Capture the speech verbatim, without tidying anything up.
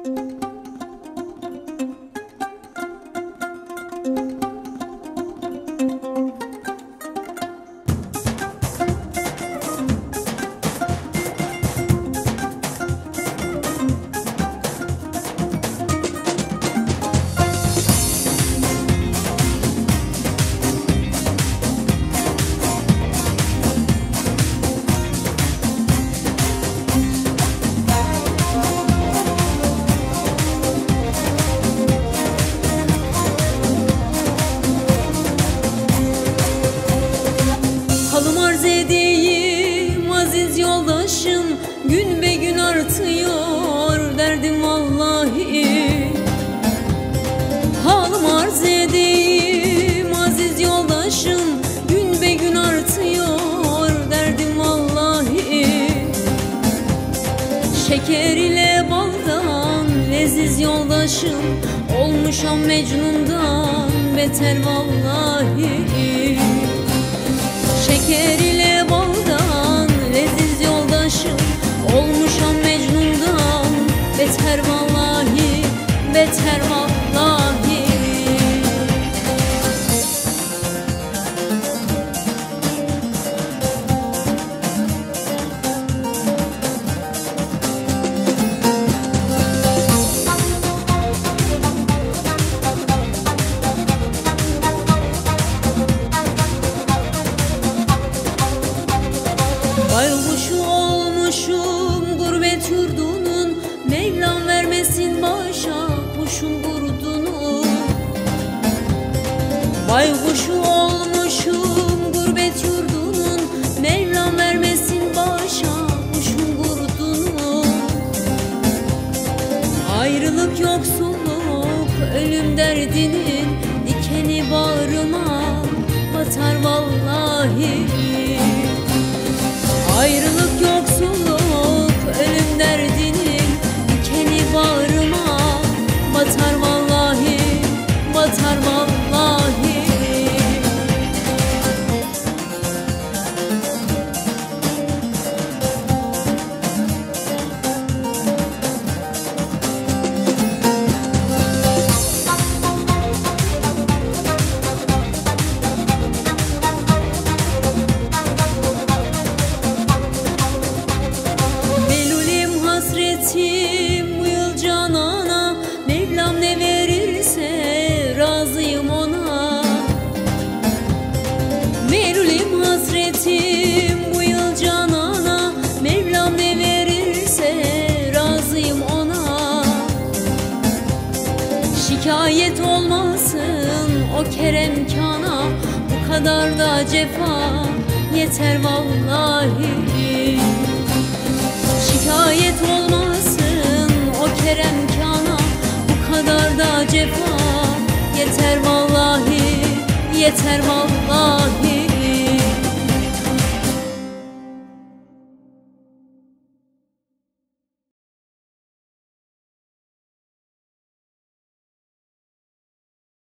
Halım arz edeyim aziz yoldaşım, gün be gün artıyor derdim vallahi. Halım arz edeyim aziz yoldaşım, gün be gün artıyor derdim vallahi. Şeker ile baldan leziz yoldaşım, olmuşam Mecnun'dan beter vallahi. Şeker ile baldan leziz yoldaşım, olmuşam Mecnun'dan beter vallahi, beter vallahi. Baykuşu olmuşum gurbet yurdunun, Mevlam vermesin başa kuşun gurdunu. Baykuşu olmuşum gurbet yurdunun, Mevlam vermesin başa kuşun gurdunu. Ayrılık yoksulluk ölüm derdinin, dikeni bağrıma batar vallahi. Ayrılık yoksulluk ölüm derdinin, dikeni bağrıma batar vallahi, batar vallahi. Bu yıl canana, Mevlam ne verirse razıyım ona. Melulüm hasretim bu yıl canana, Mevlam ne verirse razıyım ona. Şikayet olmasın o kerem kana, bu kadar da cefa yeter vallahi. Şikayet olmasın o kerem kana, bu kadar da cefa yeter vallahi, yeter vallahi.